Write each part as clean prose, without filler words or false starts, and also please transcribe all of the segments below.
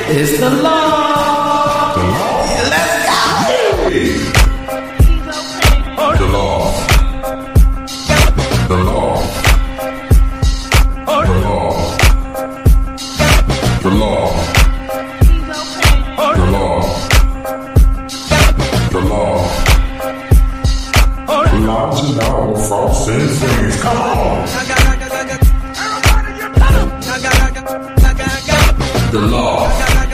It's the law. The law. Let's go. The law. The law. The law. The law. The law. The law. Lounge it out with Frost and Friends. Come on. The law.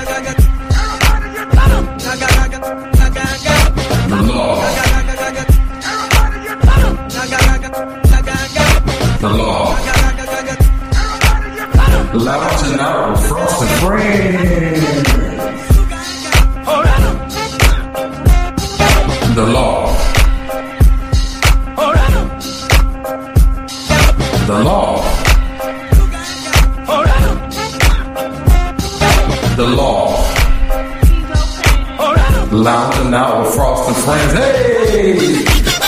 The law. The law. Lounge it out with Frost and Friends. The law. The law. The law. Lounging out with Frost and Friends. Hey!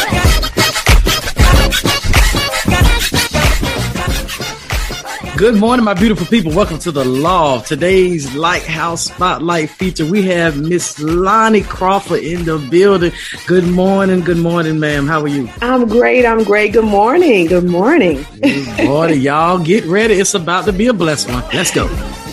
Good morning, my beautiful people. Welcome to the Law. Today's Lighthouse Spotlight feature. We have Miss Lonnie Crawford in the building. Good morning, ma'am. How are you? I'm great. Good morning. Good morning. Good morning, y'all. Get ready. It's about to be a blessed one. Let's go.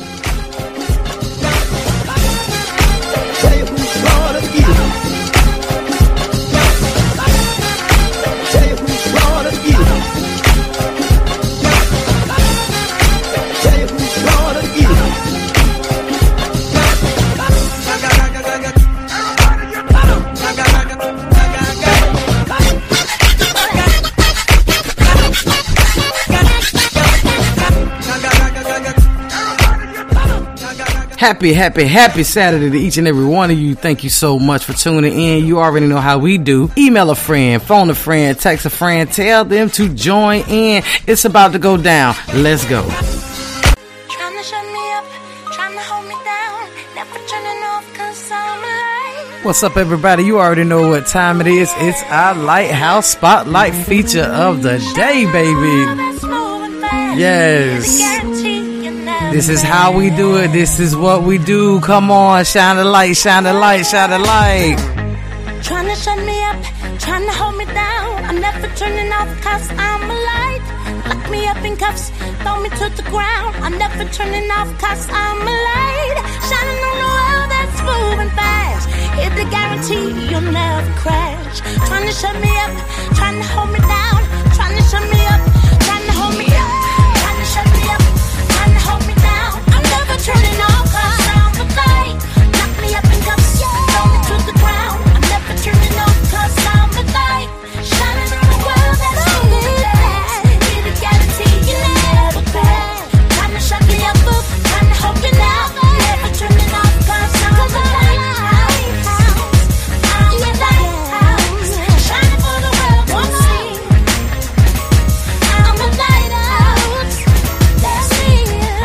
Happy Saturday to each and every one of you. Thank you so much for tuning in. You already know how we do. Email a friend, phone a friend, text a friend, tell them to join in. It's about to go down. Let's go. Trying to shut me up, trying to hold me down, never turning off 'cause I'm alive. What's up, everybody? You already know what time it is. It's our Lighthouse Spotlight feature of the day, baby. Yes. This is how we do it. This is what we do. Come on, shine the light, shine the light, shine the light. Trying to shut me up, trying to hold me down. I'm never turning off 'cause I'm alive. Lock me up in cuffs, throw me to the ground. I'm never turning off 'cause I'm alive. Shining on the world that's moving fast. It's the guarantee you'll never crash. Trying to shut me up, trying to hold me down. Trying to shut me up, trying to hold me up. Trying to shut me up, trying to hold me down. I'm never turning off 'cause I'm alive. Lock me up in cuffs, throw me to the ground. I'm never turning off 'cause I'm alive. Shining on the world that's moving fast. It's the guarantee you'll never crash. Trying to shut me up, trying to hold me down. Never turning off 'cause I'm alive. I'm a lighthouse, shining for the world to see. I'm a lighthouse, that's me.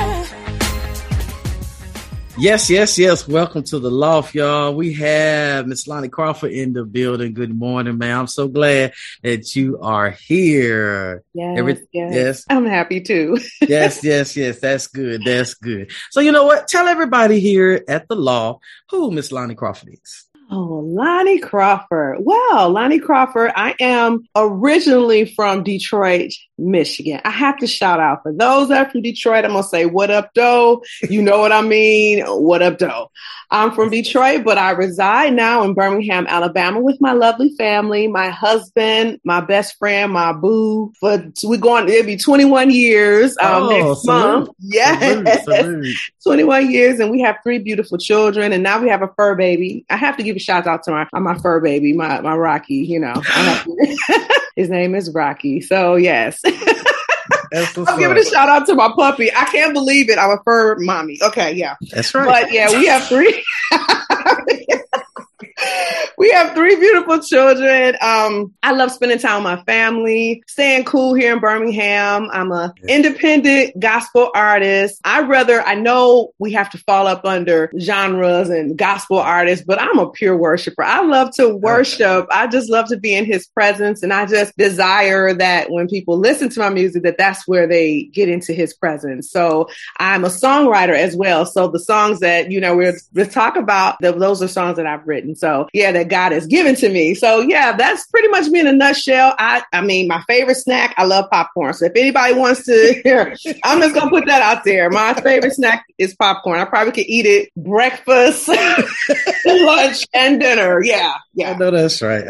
Yes. Welcome to the Loft, y'all. We have Miss Lonnie Crawford in the building. Good morning, ma'am. I'm so glad that you are here. Yes. I'm happy too. Yes. That's good. So you know what? Tell everybody here at the Law who Miss Lonnie Crawford is. Oh, Lonnie Crawford. Well, Lonnie Crawford, I am originally from Detroit, Michigan. I have to shout out for those that are from Detroit. I'm going to say, what up, doe? You know what I mean? What up, doe? I'm from Detroit, but I reside now in Birmingham, Alabama with my lovely family, my husband, my best friend, my boo. It'll be 21 years next month. Yes. Salute. 21 years, and we have 3 beautiful children, and now we have a fur baby. I have to give a shout out to my fur baby, my Rocky, you know. His name is Rocky. So yes. I'm giving a shout out to my puppy. I can't believe it. I'm a fur mommy. Okay, yeah. That's right. But yeah, we have 3. We have 3 beautiful children. I love spending time with my family, staying cool here in Birmingham. I'm an independent gospel artist. I know we have to fall up under genres and gospel artists, but I'm a pure worshiper. I love to worship. I just love to be in his presence. And I just desire that when people listen to my music, that's where they get into his presence. So I'm a songwriter as well. So the songs that, we'll talk about, those are songs that I've written. So that God has given to me. So that's pretty much me in a nutshell. I mean, my favorite snack, I love popcorn. So if anybody wants to hear, I'm just going to put that out there. My favorite snack is popcorn. I probably could eat it breakfast, lunch, and dinner. Yeah. I know that's right.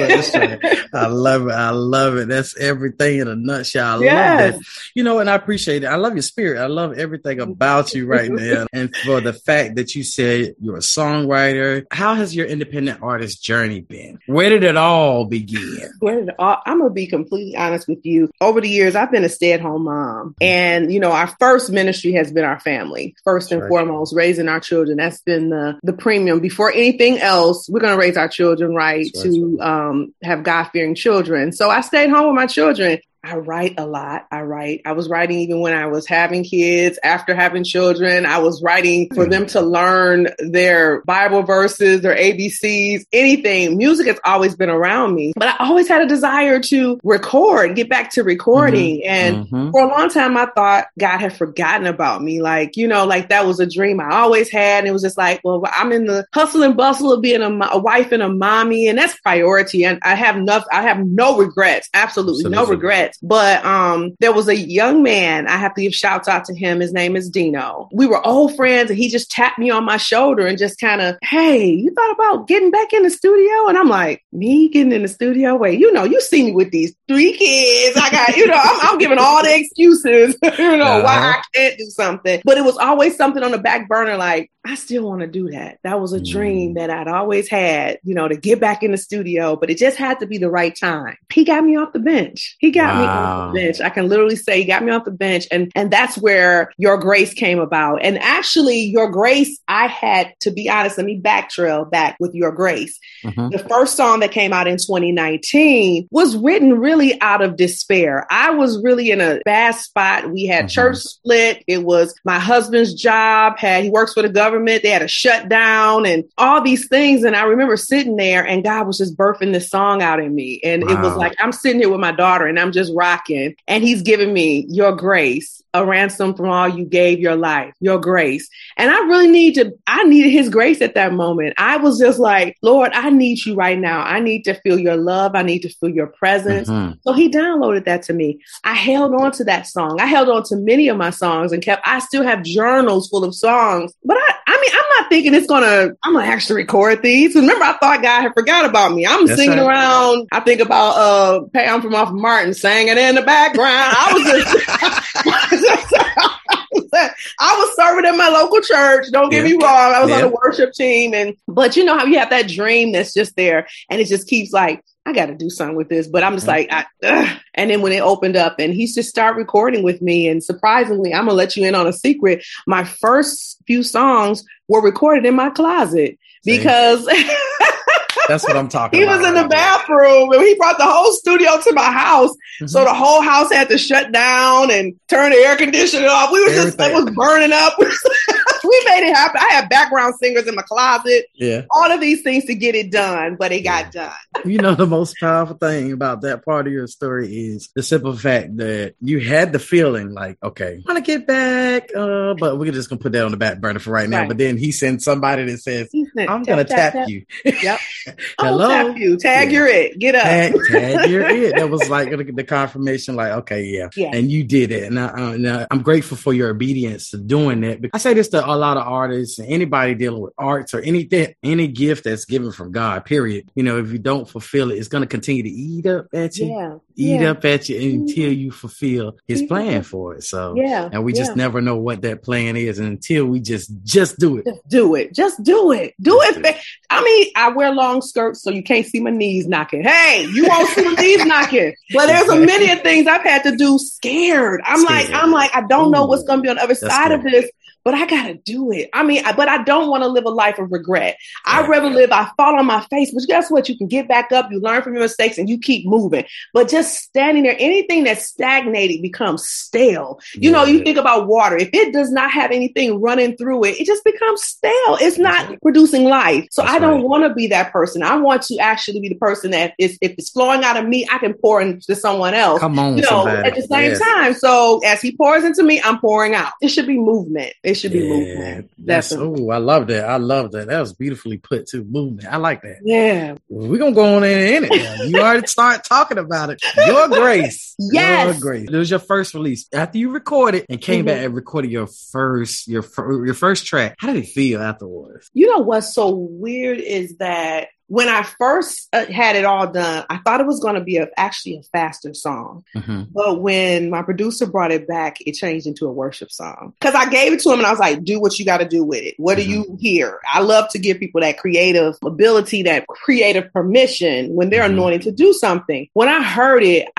I love it. That's everything in a nutshell. I love that. And I appreciate it. I love your spirit. I love everything about you right now. And for the fact that you said you're a songwriter, how has your independent artist journey been? Where did it all begin? I'm going to be completely honest with you. Over the years, I've been a stay-at-home mom. And, our first ministry has been our family. First and foremost, raising our children. That's been the premium. Before anything else, we're going to raise our children to have God-fearing children. So I stayed home with my children. I write a lot. I was writing even when I was having kids, after having children. I was writing for them to learn their Bible verses, their ABCs, anything. Music has always been around me, but I always had a desire to get back to recording. And for a long time, I thought God had forgotten about me. Like that was a dream I always had. And it was just like, well, I'm in the hustle and bustle of being a wife and a mommy, and that's priority. And I have no regrets, absolutely no regrets. But there was a young man, I have to give shouts out to him. His name is Dino. We were old friends, and he just tapped me on my shoulder and just kind of, hey, you thought about getting back in the studio? And I'm like, me getting in the studio? Wait, you see me with these 3 kids. I got, I'm giving all the excuses, why I can't do something. But it was always something on the back burner, like, I still want to do that. That was a dream that I'd always had, to get back in the studio, but it just had to be the right time. He got me off the bench. He got me off the bench. I can literally say he got me off the bench. And that's where Your Grace came about. And actually, Your Grace, I had, to be honest, let me backtrail back with Your Grace. The first song that came out in 2019 was written really out of despair. I was really in a bad spot. We had church split. It was my husband's job. He works for the government. They had a shutdown and all these things. And I remember sitting there and God was just birthing this song out in me. And it was like, I'm sitting here with my daughter and I'm just rocking. And he's giving me Your Grace, a ransom from all you gave your life, Your Grace. And I needed his grace at that moment. I was just like, Lord, I need you right now. I need to feel your love. I need to feel your presence. So he downloaded that to me. I held on to that song. I held on to many of my songs and I still have journals full of songs, but I'm not thinking I'm going to actually record these. Remember, I thought God had forgot about me. I'm singing around. I think about Pam from Off Martin singing in the background. I was serving in my local church. Don't get me wrong. I was on the worship team. But you know how you have that dream that's just there and it just keeps like, I got to do something with this, but I'm just like, and then when it opened up and he just started recording with me, and surprisingly, I'm going to let you in on a secret. My first few songs were recorded in my closet because that's what I'm talking about. He was in the bathroom and he brought the whole studio to my house. So the whole house had to shut down and turn the air conditioner off. It was burning up. We made it happen. I had background singers in my closet. Yeah. All of these things to get it done, but it got done. The most powerful thing about that part of your story is the simple fact that you had the feeling like, okay, I want to get back, but we're just going to put that on the back burner for right now. Right. But then he sends somebody that says, I'm going to tap you. Yep. Hello. Tap you. Tag your it. Get up. Tag your it. That was like the confirmation, like, okay, yeah. And you did it. And I'm grateful for your obedience to doing that. I say this to a lot of artists and anybody dealing with arts or any gift that's given from God, period. If you don't fulfill it, it's going to continue to eat up at you. Up at you until you fulfill his plan for it. So, and we just never know what that plan is until we just do it. Just do it. Do it. I mean, I wear long skirts, so you can't see my knees knocking. Hey, you won't see my knees knocking. But there's a many things I've had to do scared. I'm like, I don't know what's going to be on the other side of this. but I got to do it. I mean, but I don't want to live a life of regret. I'd rather live, I fall on my face, but guess what? You can get back up, you learn from your mistakes, and you keep moving. But just standing there, anything that's stagnated becomes stale. You know, you think about water. If it does not have anything running through it, it just becomes stale. It's not producing life. So I don't want to be that person. I want to actually be the person that if it's flowing out of me, I can pour into someone else. Come on, you know, somebody. at the same time. So as he pours into me, I'm pouring out. It should be movement. It should be movement. Oh, I love that. I love that. That was beautifully put too. Movement. I like that. Yeah. We're going to go on in it now. You already start talking about it. Your Grace. Yes. Your Grace. It was your first release. After you recorded and came back and recorded your first track, how did it feel afterwards? You know what's so weird is that when I first had it all done, I thought it was going to be actually a faster song. But when my producer brought it back, it changed into a worship song. Because I gave it to him and I was like, do what you got to do with it. What do you hear? I love to give people that creative ability, that creative permission when they're anointed to do something. When I heard it,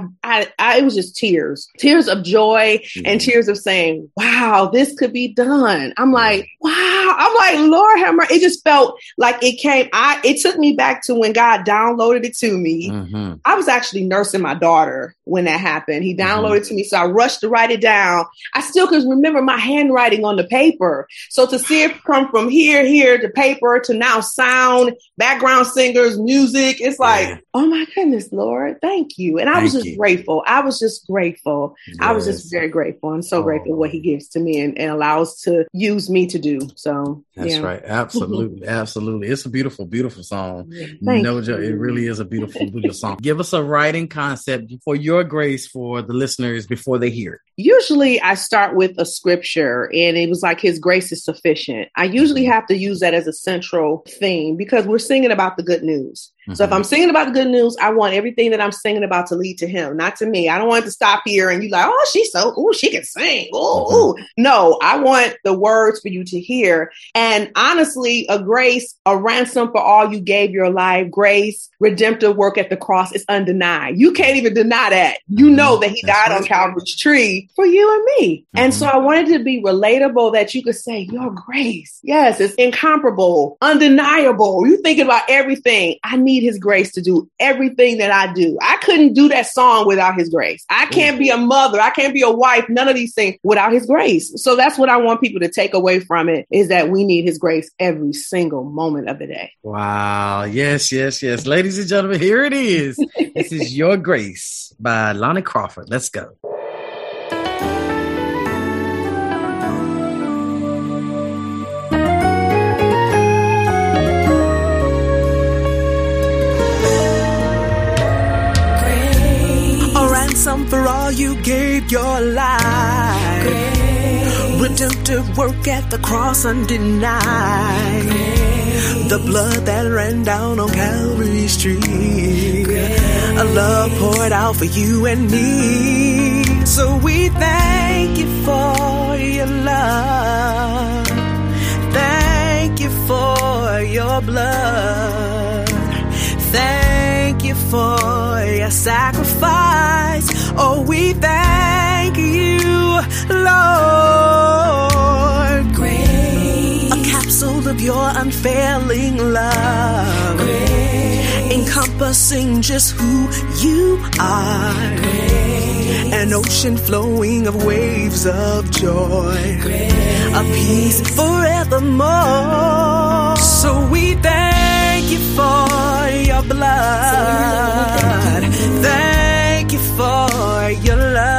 it was just tears of joy and tears of saying, wow, this could be done. I'm like, wow. I'm like, Lord have mercy. It just felt like it came. It took me back to when God downloaded it to me. I was actually nursing my daughter when that happened. He downloaded it to me. So I rushed to write it down. I still could remember my handwriting on the paper. So to see it come from here to paper to now sound, background singers, music, it's like, oh my goodness, Lord, thank you. And I was just grateful. I was just grateful. Yes. I was just very grateful and so grateful what he gives to me and allows to use me to do. So that's right. Absolutely. Absolutely. It's a beautiful, beautiful song. It really is a beautiful, beautiful song. Give us a writing concept for Your Grace for the listeners before they hear it. Usually I start with a scripture and it was like his grace is sufficient. I usually have to use that as a central theme because we're singing about the good news. So if I'm singing about the good news, I want everything that I'm singing about to lead to him, not to me. I don't want it to stop here and you like, oh, she can sing. Ooh. No, I want the words for you to hear. And honestly, a grace, a ransom for all you gave your life, grace, redemptive work at the cross is undenied. You can't even deny that. You know that he died on Calvary's tree for you and me. And so I wanted to be relatable that you could say, your grace. Yes, it's incomparable, undeniable. You're thinking about everything. I need his grace to do everything that I do. I couldn't do that song without his grace. I can't be a mother. I can't be a wife. None of these things without his grace. So that's what I want people to take away from it is that we need his grace every single moment of the day. Wow. Yes. Ladies and gentlemen, here it is. This is Your Grace by Lonnie Crawford. Let's go. For all you gave your life, redemptive work at the cross undenied, the blood that ran down on Calvary's tree, a love poured out for you and me. So we thank you for your love, thank you for your blood, thank you for your sacrifice. Oh, we thank you, Lord. Grace, a capsule of your unfailing love, grace, encompassing just who you are, grace, an ocean flowing of waves of joy, grace, a peace forevermore. So we thank you for your blood. Thank you for your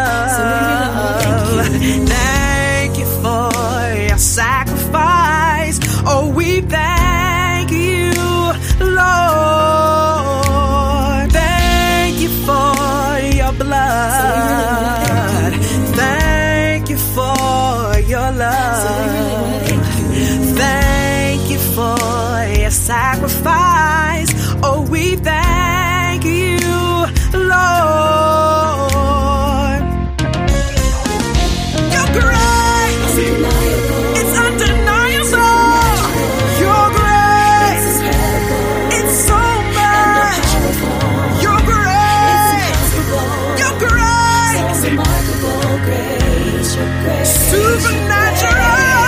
love. Thank you for your sacrifice. Oh, we thank you, Lord. Thank you for your blood. Thank you for your love. Thank you for your sacrifice. Oh, we thank you, Lord. Your grace, it's undeniable. Your grace, it's so much. Your grace, supernatural.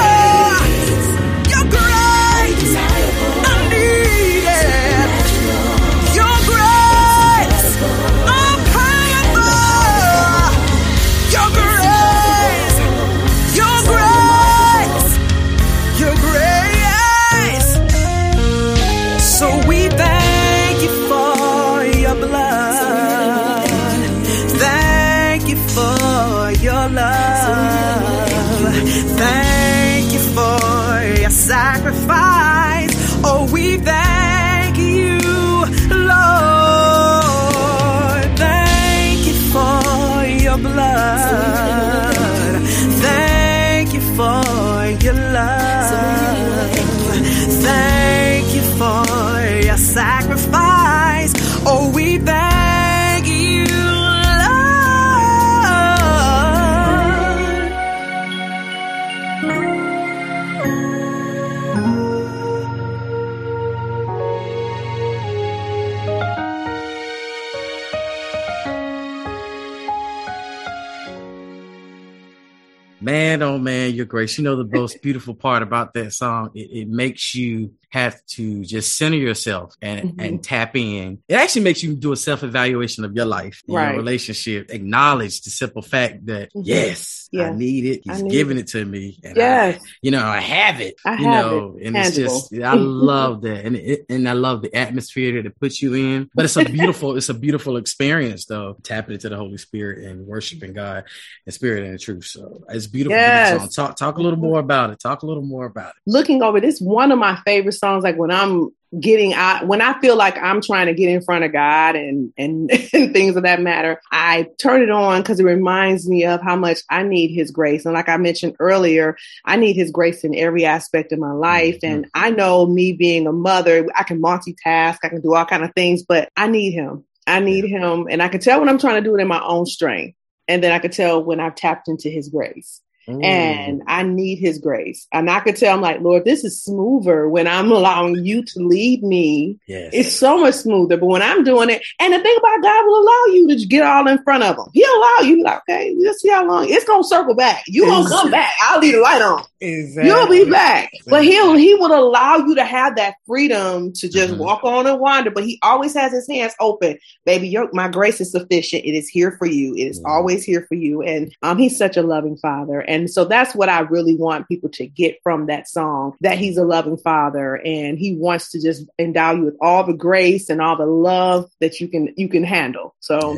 sacrifice. Oh, we thank you, Lord. Thank you for your blood. Thank you for your love. Thank you for your sacrifice. Oh, we thank you, Man, oh man, your grace. You know, the most beautiful part about that song, it makes you have to just center yourself and tap in. It actually makes you do a self-evaluation of your life, your relationship, acknowledge the simple fact that, yes, I need it. He's giving it to me. And I have it. And it's just, I love that. And I love the atmosphere that it puts you in. But it's a beautiful experience though, tapping into the Holy Spirit and worshiping God in spirit and in truth. So it's beautiful. Yes. Talk a little more about it. Looking over this, one of my favorite songs, like when I'm when I feel like I'm trying to get in front of God and things of that matter, I turn it on because it reminds me of how much I need his grace. And like I mentioned earlier, I need his grace in every aspect of my life. And I know, me being a mother, I can multitask, I can do all kinds of things, but I need him. And I can tell when I'm trying to do it in my own strength. And then I could tell when I've tapped into his grace. And I need his grace. And I could tell, I'm like, Lord, this is smoother when I'm allowing you to lead me. Yes. It's so much smoother. But when I'm doing it, and the thing about God will allow you to get all in front of him. He'll allow you, like, okay, we'll see how long. It's going to circle back. You won't come back. I'll leave the light on. Exactly. You'll be back. But he would allow you to have that freedom to just walk on and wander. But he always has his hands open. Baby, my grace is sufficient. It is here for you. It is always here for you. And he's such a loving father. And so that's what I really want people to get from that song, that he's a loving father and he wants to just endow you with all the grace and all the love that you can handle. So,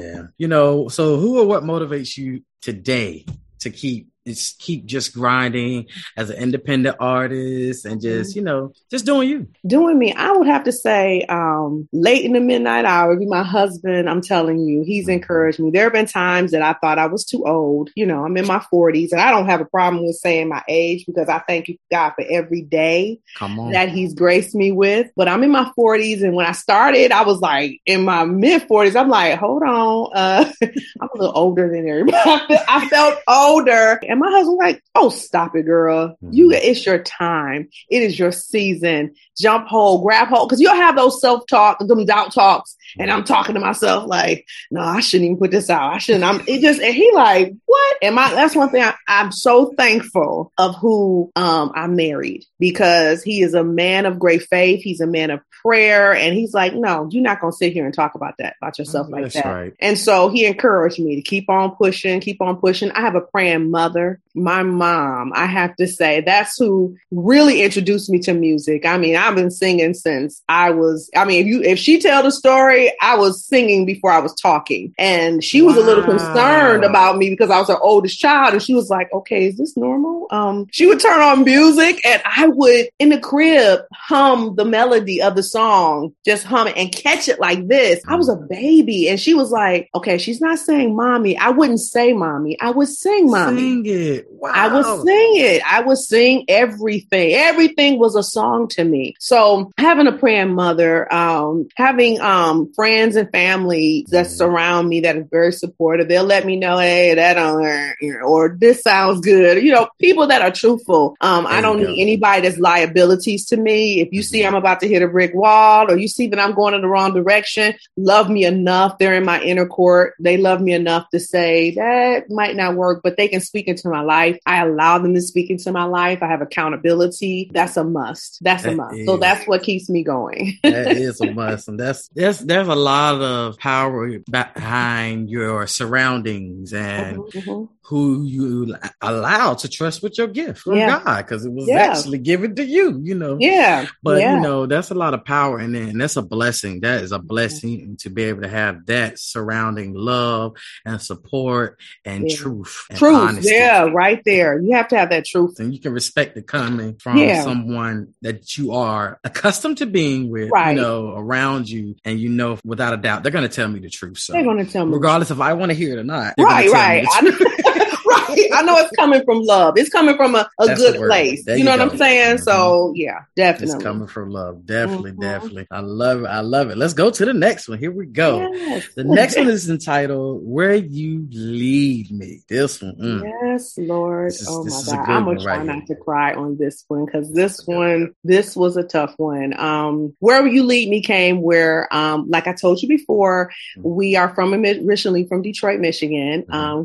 so who or what motivates you today to keep just grinding as an independent artist and just, just doing you? Doing me. I would have to say, late in the midnight hour, my husband, I'm telling you, he's encouraged me. There have been times that I thought I was too old. I'm in my 40s and I don't have a problem with saying my age because I thank God for every day that he's graced me with. But I'm in my 40s. And when I started, I was like in my mid 40s. I'm like, hold on. I'm a little older than everybody. I felt older. And my husband was like, oh, stop it, girl. It's your time. It is your season. Jump hold, grab hold. Because you'll have those self-talk, them doubt talks. And I'm talking to myself like, no, I shouldn't even put this out. I shouldn't. And he like, what? And that's one thing I'm so thankful of who I married, because he is a man of great faith. He's a man of prayer. And he's like, no, you're not going to sit here and talk about yourself like that. Right. And so he encouraged me to keep on pushing. I have a praying mother. My mom, I have to say, that's who really introduced me to music. I mean, I've been singing since if she tell the story, I was singing before I was talking. And she was a little concerned about me because I was her oldest child. And she was like, okay, is this normal? She would turn on music and I would, in the crib, hum the melody of the song, just hum it and catch it like this. I was a baby. And she was like, okay, she's not saying mommy. I wouldn't say mommy. I would sing mommy. Sing it. Wow. I would sing it. I would sing everything. Everything was a song to me. So having a praying mother, having friends and family that surround me that are very supportive. They'll let me know, hey, that don't hurt, or this sounds good. People that are truthful. I don't need anybody that's liabilities to me. If you see I'm about to hit a brick wall, or you see that I'm going in the wrong direction, love me enough. They're in my inner court. They love me enough to say that might not work, but they can speak into my life. I allow them to speak into my life. I have accountability. That's a must. So that's what keeps me going. That is a must. And there's a lot of power behind your surroundings and who you allow to trust with your gift from God, because it was actually given to you, But, that's a lot of power in it. And that's a blessing. That is a blessing to be able to have that surrounding love and support and truth and honesty. Yeah, right. right there. You have to have that truth. And you can respect it coming from someone that you are accustomed to being with, around you. And without a doubt, they're going to tell me the truth. So they're going to tell me. Regardless if I want to hear it or not. Right. Right. I know it's coming from love. It's coming from a good place. You know what I'm saying? Mm-hmm. So yeah, definitely. It's coming from love. Definitely, definitely. I love it. Let's go to the next one. Here we go. Yes. The next one is entitled Where You Lead Me. This one. Yes, Lord. Oh my God. I'm going to try not to cry on this one because this was a tough one. Where You Lead Me came where, like I told you before, we are originally from Detroit, Michigan.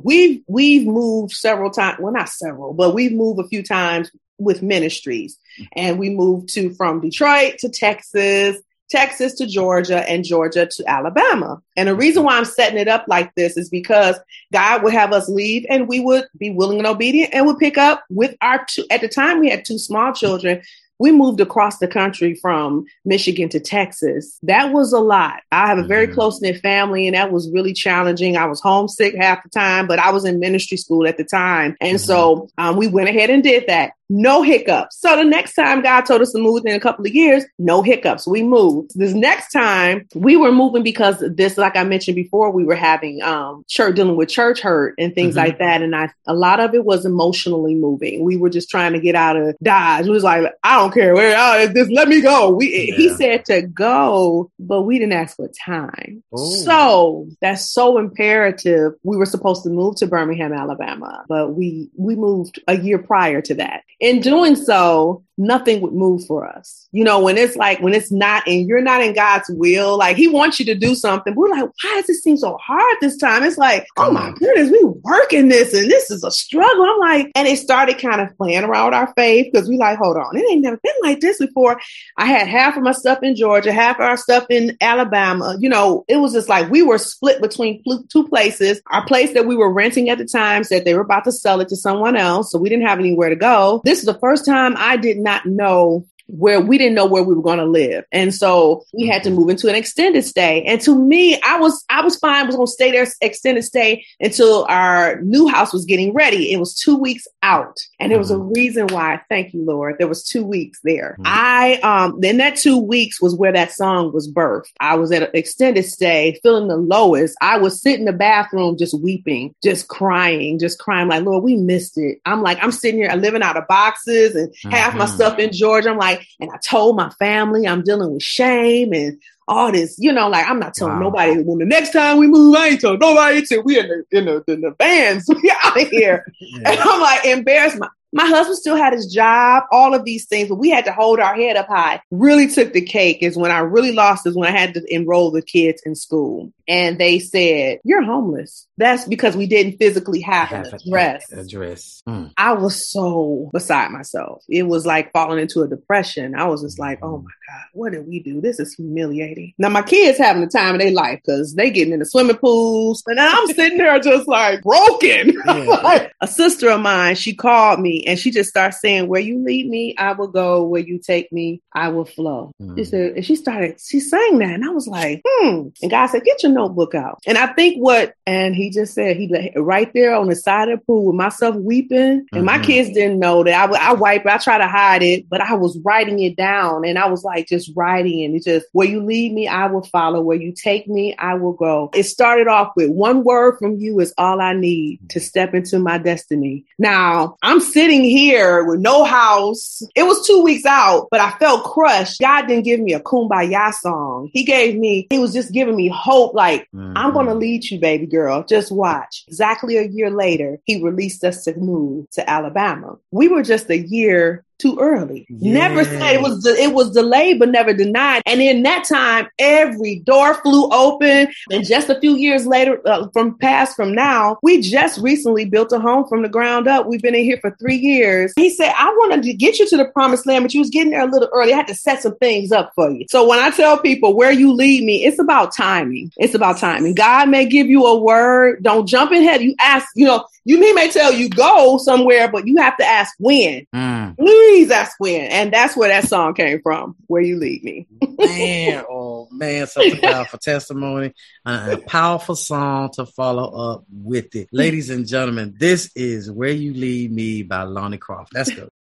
We've moved several times. Well, not several, but we've moved a few times with ministries. And we moved from Detroit to Texas to Georgia, and Georgia to Alabama. And the reason why I'm setting it up like this is because God would have us leave and we would be willing and obedient and would pick up with at the time we had 2 small children. We moved across the country from Michigan to Texas. That was a lot. I have a very close-knit family, and that was really challenging. I was homesick half the time, but I was in ministry school at the time. And so we went ahead and did that. No hiccups. So the next time God told us to move in a couple of years, no hiccups. We moved. This next time we were moving because this, like I mentioned before, we were having dealing with church hurt and things like that. And a lot of it was emotionally moving. We were just trying to get out of Dodge. It was like, I don't care. Just let me go. He said to go, but we didn't ask for time. Oh. So that's so imperative. We were supposed to move to Birmingham, Alabama, but we moved a year prior to that. In doing so, nothing would move for us. When it's not, and you're not in God's will, like he wants you to do something. We're like, why does it seem so hard this time? It's like, oh my goodness, we working this and this is a struggle. I'm like, and it started kind of playing around with our faith because we like, hold on, it ain't never been like this before. I had half of my stuff in Georgia, half of our stuff in Alabama. It was just like we were split between 2 places. Our place that we were renting at the time said they were about to sell it to someone else. So we didn't have anywhere to go. This is the first time I did not know we didn't know where we were going to live. And so we had to move into an extended stay. And to me, I was fine. I was going to stay there extended stay until our new house was getting ready. It was 2 weeks out. And there was a reason why. Thank you, Lord. There was 2 weeks there. Then that 2 weeks was where that song was birthed. I was at an extended stay, feeling the lowest. I was sitting in the bathroom, just weeping, just crying like, Lord, we missed it. I'm sitting here, I'm living out of boxes and half my stuff in Georgia. I'm like, and I told my family I'm dealing with shame and all this, I'm not telling nobody. When the next time we move, I ain't telling nobody until we in the vans. We out of here. And I'm like embarrassed. My husband still had his job, all of these things, but we had to hold our head up high. Really took the cake is when I really lost is when I had to enroll the kids in school. And they said, you're homeless. That's because we didn't physically have an address. I was so beside myself. It was like falling into a depression. I was just like, oh my God, what did we do? This is humiliating. Now my kids having the time of their life because they getting in the swimming pools. And I'm sitting there just like broken. Like, a sister of mine, she called me and she just started saying, where you lead me, I will go. Where you take me, I will flow. She said, and she sang that. And I was like, And God said, get your notebook out. And I think and he just said, right there on the side of the pool with myself weeping. And my kids didn't know that I wipe it. I try to hide it, but I was writing it down. And I was like, just writing. And it's just, where you lead me, I will follow. Where you take me, I will go. It started off with one word from you is all I need to step into my destiny. Now I'm sitting here with no house. It was 2 weeks out, but I felt crushed. God didn't give me a kumbaya song. He was just giving me hope. Like, I'm going to lead you, baby girl. Just watch. Exactly a year later, he released us to move to Alabama. We were just a year too early. Never said it was delayed, but never denied. And in that time, every door flew open. And just a few years later, from now, we just recently built a home from the ground up. We've been in here for 3 years. He said, I wanted to get you to the promised land, but you was getting there a little early. I had to set some things up for you. So when I tell people where you lead me, it's about timing. It's about timing. God may give you a word. Don't jump ahead. You ask, He may tell you go somewhere, but you have to ask when. Mm. Please ask when. And that's where that song came from, Where You Lead Me. Man, oh man, such a powerful testimony. A powerful song to follow up with it. Ladies and gentlemen, this is Where You Lead Me by Lonnie Crawford. Let's go.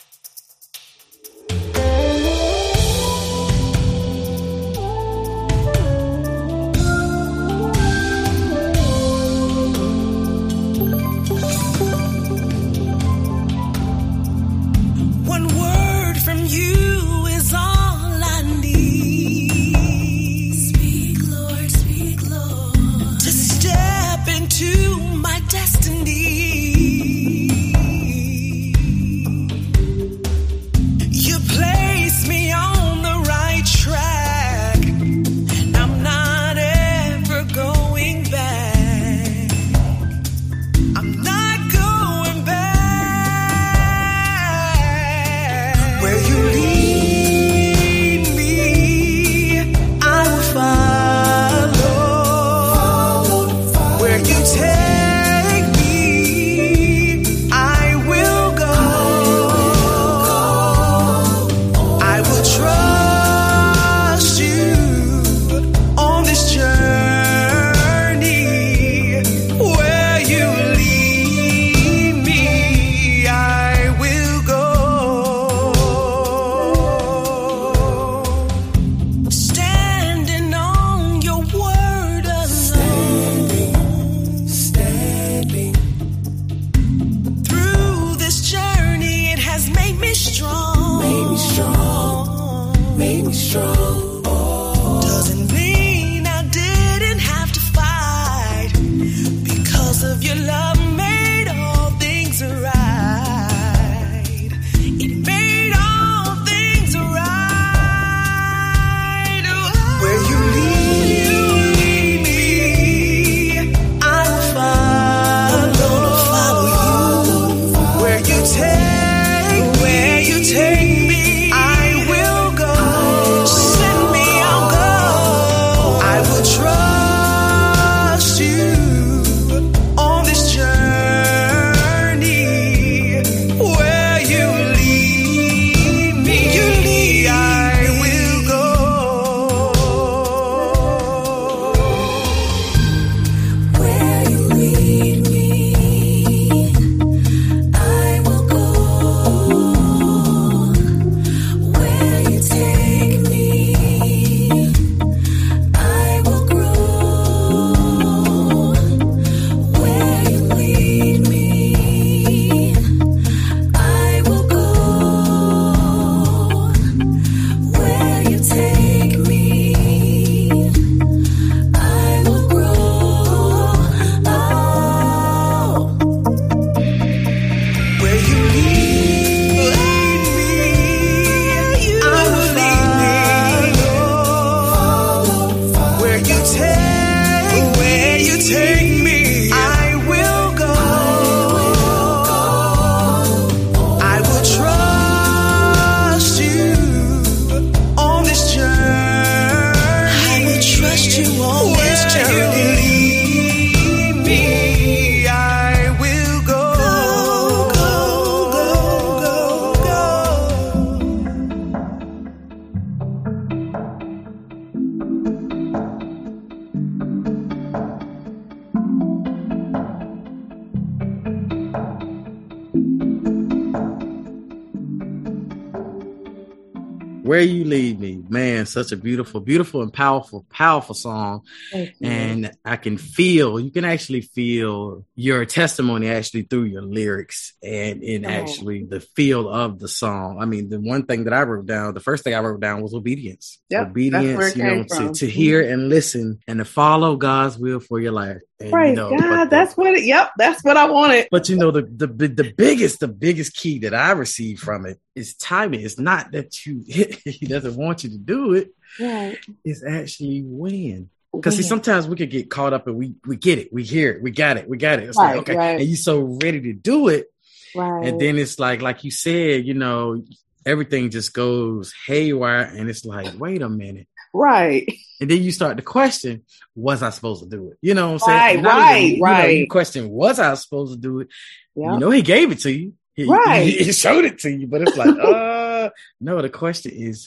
Where You Lead Me, man, such a beautiful, beautiful and powerful, powerful song. And I can feel, you can actually feel your testimony actually through your lyrics and in actually the feel of the song. I mean, the one thing that I wrote down, the first thing I wrote down was obedience. Yep, obedience, you know, to hear and listen and to follow God's will for your life. And, praise God, that's what I wanted. But you know, the biggest key that I received from it is timing. It's not that he doesn't want you to do it. Right. It's actually when. Because see, sometimes we could get caught up and we get it, we hear it, we got it. It's right, like, okay, right. And you're so ready to do it. Right. And then it's like you said, you know, everything just goes haywire and it's like, wait a minute. Right. And then you start to question, was I supposed to do it? You know what I'm saying? Right. You question, was I supposed to do it? Yep. You know, he gave it to you. He showed it to you, but it's like, no, the question is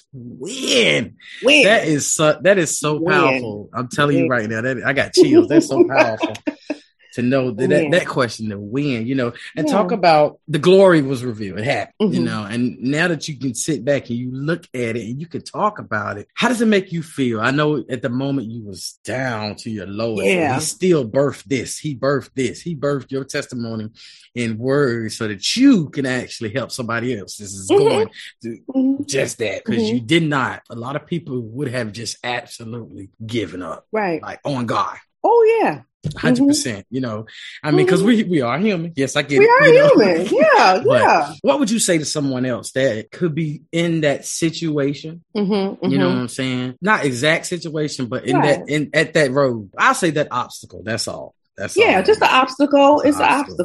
when. That is so powerful. I'm telling you right now, I got chills. That's so powerful. To know that question, the when, you know, and talk about the glory was revealed. It happened, you know, and now that you can sit back and you look at it and you can talk about it, how does it make you feel? I know at the moment you was down to your lowest. Yeah. He still birthed this. He birthed this. He birthed your testimony in words so that you can actually help somebody else. This is going to just that, because you did not. A lot of people would have just absolutely given up, right? Like on God. Oh yeah. 100%, you know, I mean, because we are human. Yes, I get it. We are human. Yeah, yeah. What would you say to someone else that could be in that situation? You know what I'm saying? Not exact situation, but at that road. I'll say that obstacle. That's all. Just an obstacle. It's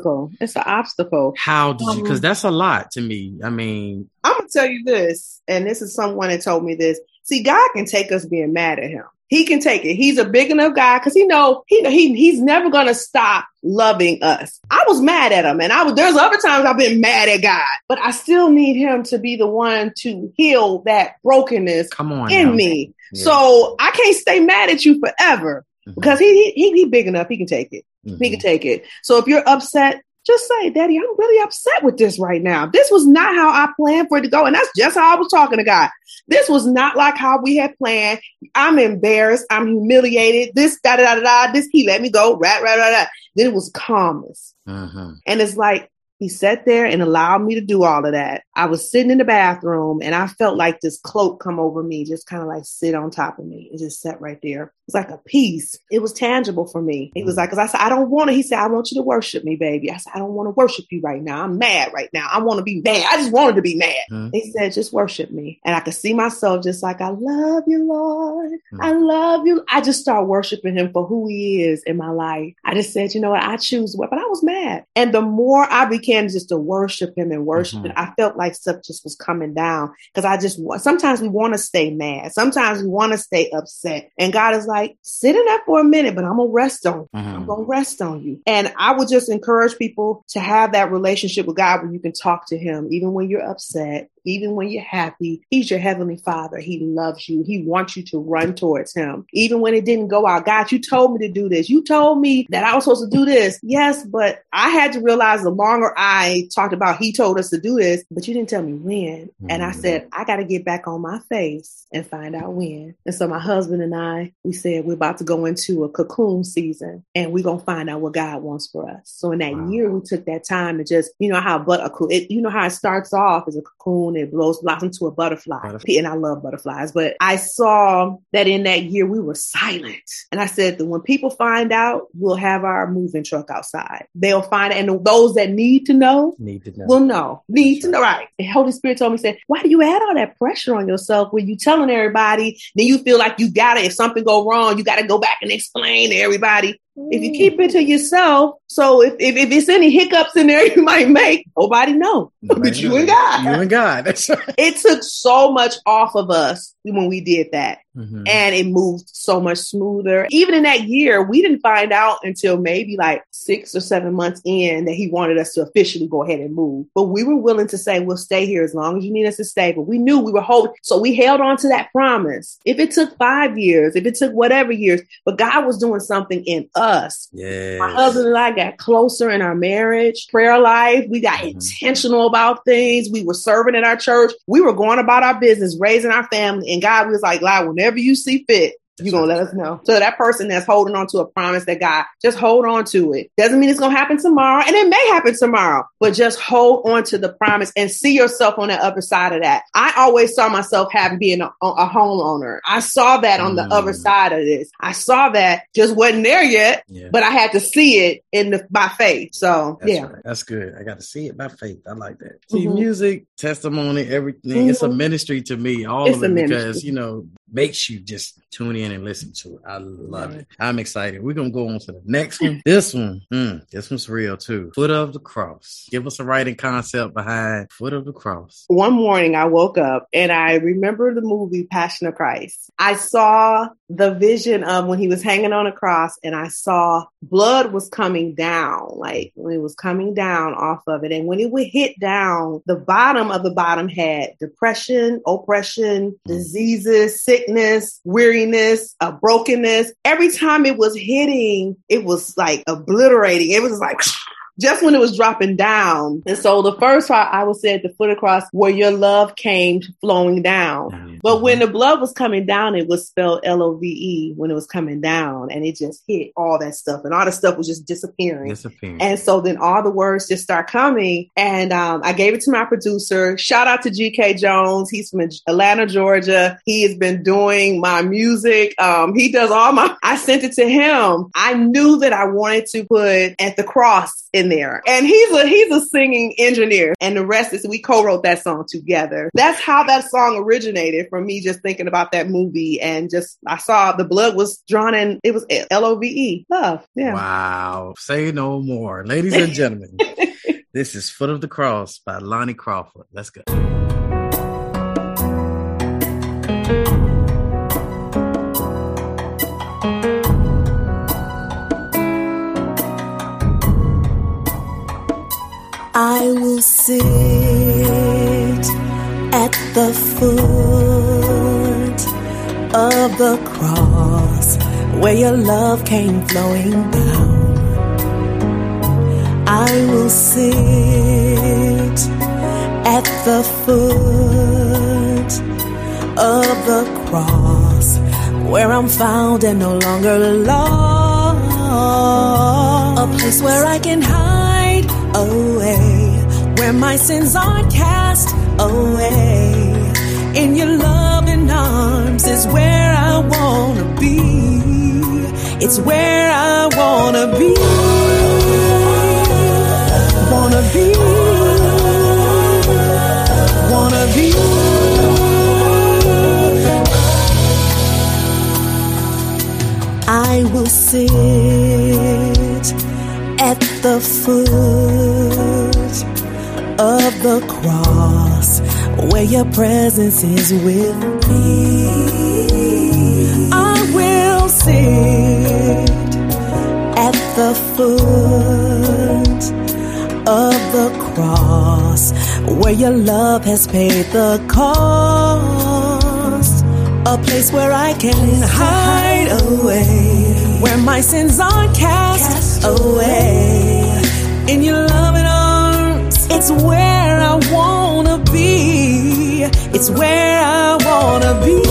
an obstacle. How did you? Because that's a lot to me. I mean, I'm gonna tell you this, and this is someone that told me this. See, God can take us being mad at him. He can take it. He's a big enough guy because he's never going to stop loving us. I was mad at him, and there's other times I've been mad at God, but I still need him to be the one to heal that brokenness in me. Yeah. So I can't stay mad at you forever because he big enough. He can take it. He can take it. So if you're upset, just say, Daddy, I'm really upset with this right now. This was not how I planned for it to go. And that's just how I was talking to God. This was not like how we had planned. I'm embarrassed. I'm humiliated. This, this, he let me go. Then it was calmness. And it's like, he sat there and allowed me to do all of that. I was sitting in the bathroom and I felt like this cloak come over me, just kind of like sit on top of me. It just sat right there. It's like a peace. It was tangible for me. It was like, because I said, I don't want to. He said, I want you to worship me, baby. I said, I don't want to worship you right now. I'm mad right now. I want to be mad. I just wanted to be mad. He said, just worship me. And I could see myself just like, I love you, Lord. I love you. I just started worshiping him for who he is in my life. I just said, you know what? I choose what, but I was mad. And the more I began just to worship him and worship him, I felt like stuff just was coming down because sometimes we want to stay mad. Sometimes we want to stay upset. And God is like, sit in that for a minute, but I'm going to rest on you. I'm going to rest on you. And I would just encourage people to have that relationship with God where you can talk to him, even when you're upset, even when you're happy. He's your heavenly Father. He loves you. He wants you to run towards him. Even when it didn't go out, God, you told me to do this. You told me that I was supposed to do this. Yes, but I had to realize the longer I talked about, he told us to do this, but you didn't tell me when. And I said, I got to get back on my face and find out when. And so my husband and I, we said, we're about to go into a cocoon season and we're going to find out what God wants for us. So in that year, we took that time to just, you know how it starts off as a cocoon, it blossoms to a butterfly. And I love butterflies, but I saw that in that year we were silent. And I said that when people find out, we'll have our moving truck outside. They'll find it. And those that need to know will know. Need to know. Right. The Holy Spirit told me, said, why do you add all that pressure on yourself when you telling everybody? Then you feel like you got to, if something go wrong, you got to go back and explain to everybody. If you keep it to yourself, so if it's any hiccups in there you might make, nobody know. But you and God. You and God. That's right. It took so much off of us when we did that. And it moved so much smoother. Even in that year, we didn't find out until maybe like 6 or 7 months in that he wanted us to officially go ahead and move. But we were willing to say, we'll stay here as long as you need us to stay. But we knew we were holding. So we held on to that promise. If it took 5 years, if it took whatever years, but God was doing something in us. Yes. My husband and I got closer in our marriage, prayer life. We got intentional about things. We were serving at our church. We were going about our business, raising our family. And God was like, whenever you see fit, you're going to let us know. So that person that's holding on to a promise that God, just hold on to it. Doesn't mean it's going to happen tomorrow. And it may happen tomorrow, but just hold on to the promise and see yourself on the other side of that. I always saw myself being a homeowner. I saw that on the other side of this. I saw that, just wasn't there yet, but I had to see it by faith. So that's right. That's good. I got to see it by faith. I like that. See, music, testimony, everything. It's a ministry to me, all of it, because, you know, makes you just tune in and listen to it. I love it. I'm excited. We're going to go on to the next one. This one's real too. Foot of the Cross. Give us a writing concept behind Foot of the Cross. One morning I woke up and I remember the movie Passion of Christ. I saw the vision of when he was hanging on a cross and I saw blood was coming down, like when it was coming down off of it. And when it would hit down, the bottom of the bottom had depression, oppression, diseases, sickness, weariness, brokenness. Every time it was hitting, it was like obliterating. It was like just when it was dropping down. And so the first part I would say at the foot of the cross where your love came flowing down. But when the blood was coming down, it was spelled LOVE when it was coming down. And it just hit all that stuff. And all the stuff was just disappearing. And so then all the words just start coming. And I gave it to my producer. Shout out to GK Jones. He's from Atlanta, Georgia. He has been doing my music. He does all my, I sent it to him. I knew that I wanted to put At the Cross in there. And he's a singing engineer. And the rest is, we co-wrote that song together. That's how that song originated, from me just thinking about that movie. And just, I saw the blood was drawn in. It was LOVE, love. Yeah. Wow. Say no more. Ladies and gentlemen, this is Foot of the Cross by Lonnie Crawford. Let's go. I will sit at the foot of the cross where your love came flowing down. I will sit at the foot of the cross where I'm found and no longer lost. A place where I can hide away, where my sins are cast away. In your loving arms is where I wanna be. It's where I wanna be. Wanna be. Wanna be. I will sit at the foot of the cross where your presence is with me. I will sit at the foot of the cross where your love has paid the cost. A place where I can hide away, where my sins are cast away. In your loving arms, it's where I wanna be. It's where I wanna be.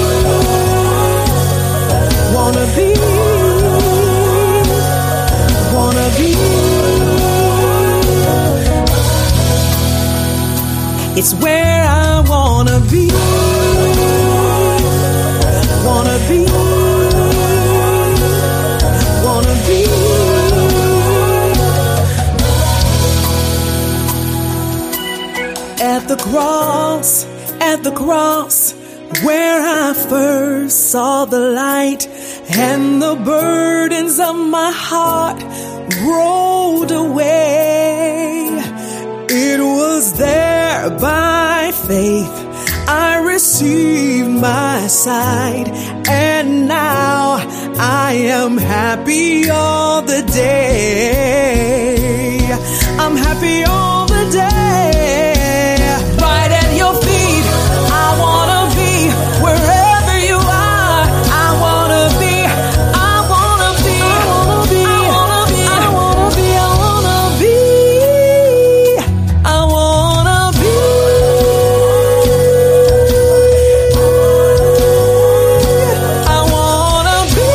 Wanna be. Wanna be. It's where I wanna be. Wanna be. Wanna be. At the cross, where I first saw the light and the burdens of my heart rolled away. It was there by faith I received my sight, and now I am happy all the day. I'm happy all the day. Right at your feet, I wanna be. Wherever you are, I wanna be. I wanna be. I wanna be. I wanna be. I wanna be. I wanna be. I wanna be. I wanna be.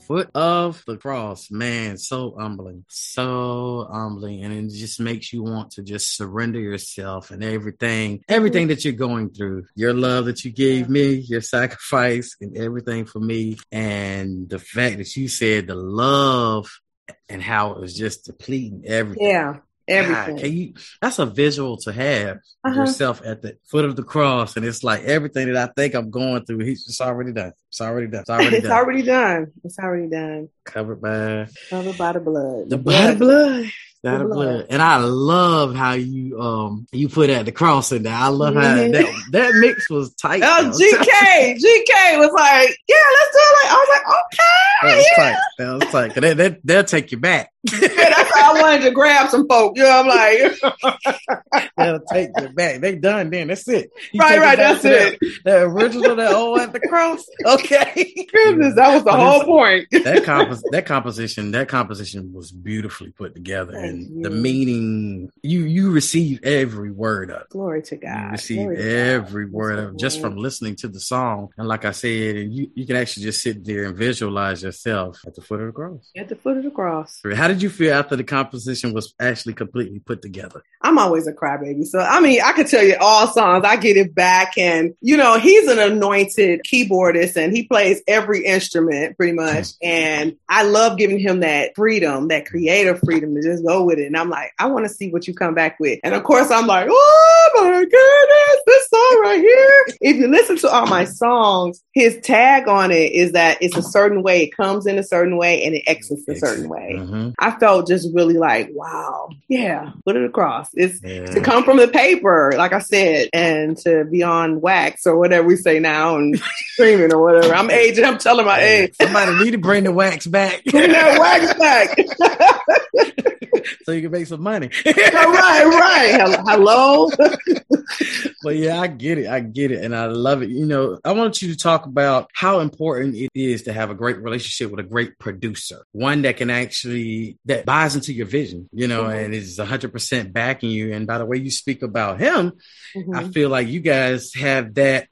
foot of the cross. Man, so humbling. So humbling. And it just makes you want to just surrender yourself and everything that you're going through. Your love that you gave me, your sacrifice and everything for me. And the fact that you said the love and how it was just depleting everything. Yeah. Everything. God, that's a visual to have yourself at the foot of the cross. And it's like everything that I think I'm going through, it's already done. It's already done. It's already done. Already done. It's already done. Covered by the blood. The blood. That blood. And I love how you put at the cross in there. I love how that mix was tight. Oh, GK was like, yeah, let's do it. I was like, okay. That was tight. Cause they'll take you back. Yeah, that's how I wanted to grab some folk. You know, I'm like, they'll take you back. They done then. That's it. Right. That's it. The original, that old at the cross. Okay. Goodness, that was the whole point. that composition was beautifully put together. And the meaning, you receive every word of it. Glory to God. You receive every word of it just from listening to the song. And like I said, and you can actually just sit there and visualize yourself at the foot of the cross. At the foot of the cross. How did you feel after the composition was actually completely put together? I'm always a crybaby. So, I mean, I could tell you all songs. I get it back. And, you know, he's an anointed keyboardist and he plays every instrument pretty much. And I love giving him that freedom, that creative freedom to just go with it. And I'm like, I want to see what you come back with. And of course, I'm like, oh my goodness, this song right here. If you listen to all my songs, his tag on it is that it's a certain way. It comes in a certain way and it exits a certain way. Mm-hmm. I felt just really like, wow, yeah, put it across. It's to come from the paper, like I said, and to be on wax or whatever we say now and streaming or whatever. I'm aging. I'm telling my age. Somebody need to bring the wax back. Bring that wax back. So you can make some money. Right. Hello. But yeah, I get it. And I love it. You know, I want you to talk about how important it is to have a great relationship with a great producer. One that can that buys into your vision, you know, and is 100% backing you. And by the way you speak about him, I feel like you guys have that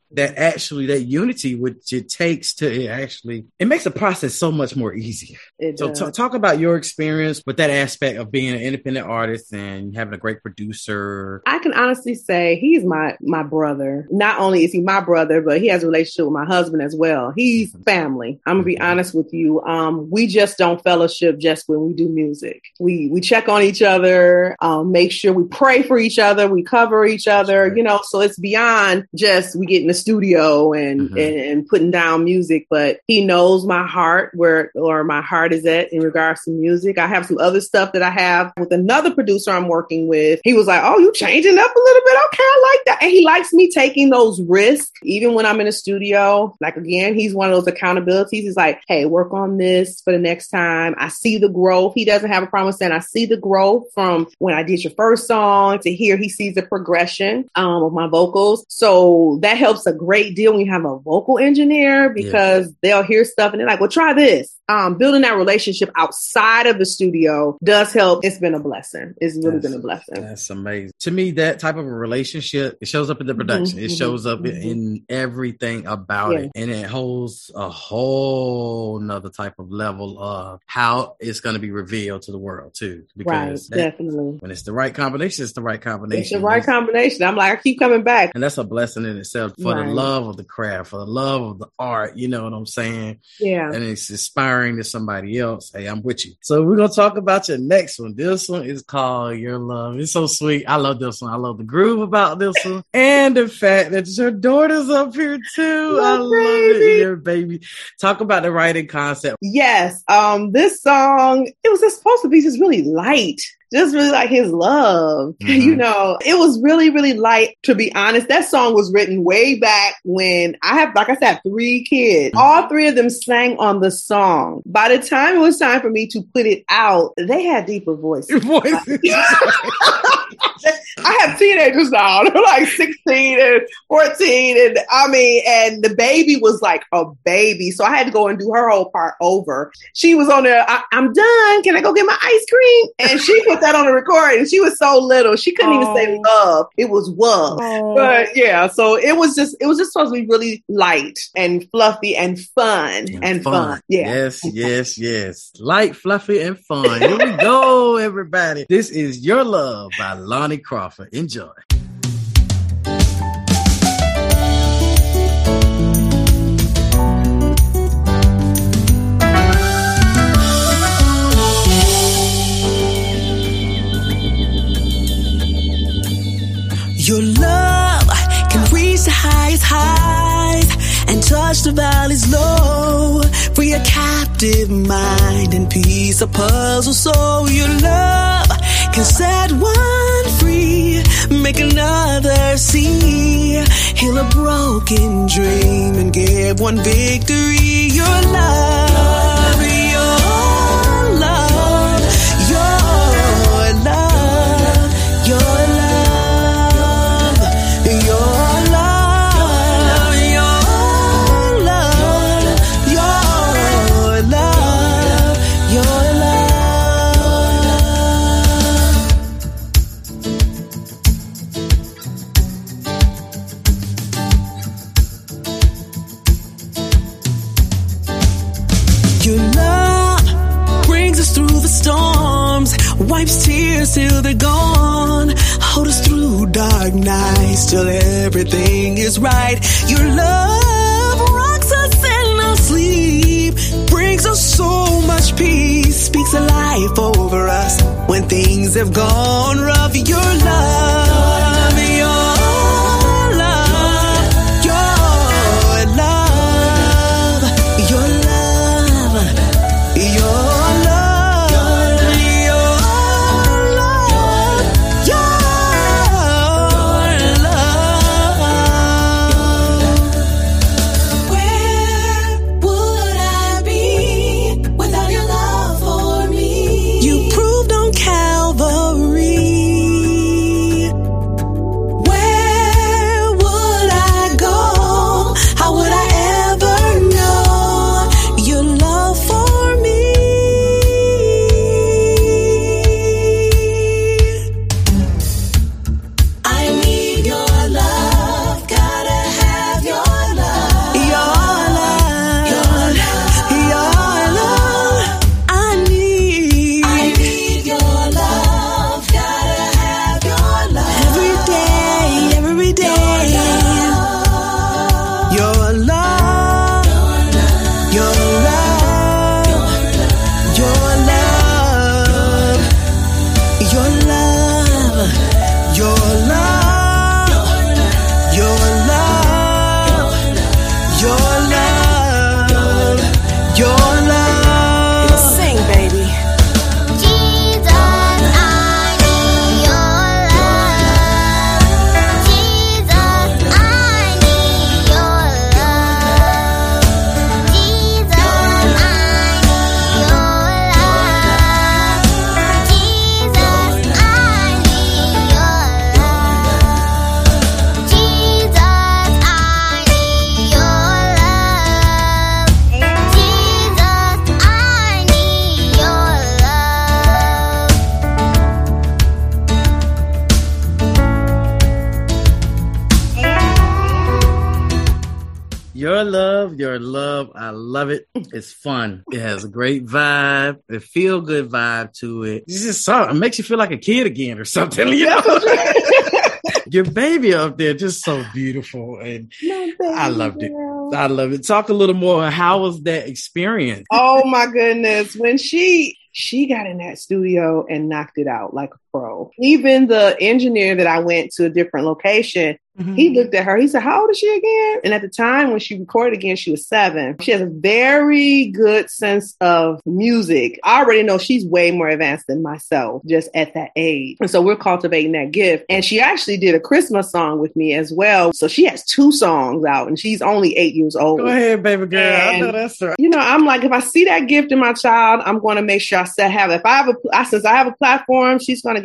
unity, which it takes to it makes the process so much more easier. So talk about your experience with that aspect of being an independent artist and having a great producer. I can honestly say he's my brother. Not only is he my brother, but he has a relationship with my husband as well. He's family. I'm gonna be honest with you. We just don't fellowship just when we do music. We check on each other, make sure we pray for each other, we cover each other, you know, so it's beyond just we get in the studio and putting down music, but he knows my heart where my heart is at in regards to music. I have some other stuff that I have with another producer I'm working with. He was like, oh, you changing up a little bit. Okay, I like that. And he likes me taking those risks, even when I'm in the studio. Like, again, he's one of those accountabilities. He's like, hey, work on this for the next time. I see the growth. He doesn't have a problem saying I see the growth from when I did your first song to here. He sees the progression of my vocals. So that helps a great deal when you have a vocal engineer because they'll hear stuff and they're like, well, try this. Building that relationship outside of the studio does help. It's been a blessing. It's really been a blessing. That's amazing. To me, that type of a relationship, it shows up in the production. It shows up in everything about it. And it holds a whole nother type of level of how it's going to be revealed to the world too. Because definitely. When it's the right combination, it's the right combination. It's the right combination. I'm like, I keep coming back. And that's a blessing in itself for the love of the craft, for the love of the art. You know what I'm saying? Yeah. And it's inspiring to somebody else. Hey, I'm with you. So we're going to talk about your next one. This one is called Your Love. It's so sweet. I love this one. I love the groove about this one. And the fact that your daughter's up here too. I love it. Your baby. Talk about the writing concept. Yes. This song, it was just supposed to be just really light. Just really like his love. You know, it was really, really light. To be honest, that song was written way back when I have, like I said, 3 kids. All 3 of them sang on the song. By the time it was time for me to put it out, they had deeper voices. I have teenagers now. They're like 16 and 14. And the baby was like a baby. So I had to go and do her whole part over. She was on there. I'm done. Can I go get my ice cream? And she put put that on the recording. She was so little. She couldn't even say love. It was love. But yeah, so it was just supposed to be really light and fluffy and fun. Yeah. Yes. Light, fluffy, and fun. Here we go, everybody. This is Your Love by Lonnie Crawford. Enjoy. Your love can reach the highest heights and touch the valleys low. Free a captive mind and piece a puzzle soul. Your love can set one free, make another see, heal a broken dream and give one victory. Your love, your love, your love, your love. Wipes tears till they're gone. Hold us through dark nights till everything is right. Your love rocks us in our sleep, brings us so much peace, speaks a life over us when things have gone rough. Your love, your love, your love, your love, your Your love, I love it. It's fun. It has a great vibe, a feel good vibe to it. It's just something. It makes you feel like a kid again or something, you know? Your baby up there, just so beautiful. And I loved it. I love it. Talk a little more. How was that experience? Oh my goodness. When she got in that studio and knocked it out like a pro. Even the engineer that I went to a different location, he looked at her. He said, how old is she again? And at the time when she recorded again, she was 7. She has a very good sense of music. I already know she's way more advanced than myself, just at that age. And so we're cultivating that gift. And she actually did a Christmas song with me as well. So she has 2 songs out and she's only 8 years old. Go ahead, baby girl. And, I know that's right. You know, I'm like, if I see that gift in my child, I'm going to make sure I have it. Since I have a platform, she's going to